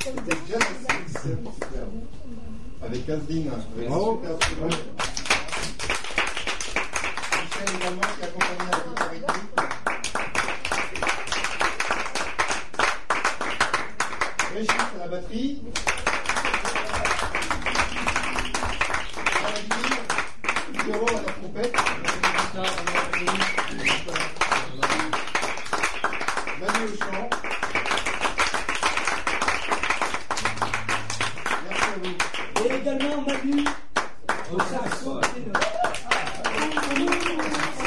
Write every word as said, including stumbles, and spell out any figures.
C'était Genesis, avec Asdine. Bravo. Michel également qui accompagnait la guitare rythmique. Régis à la batterie. Pierrot à la trompette. Manu au chant. Merci à vous. Et également Manu au saxo.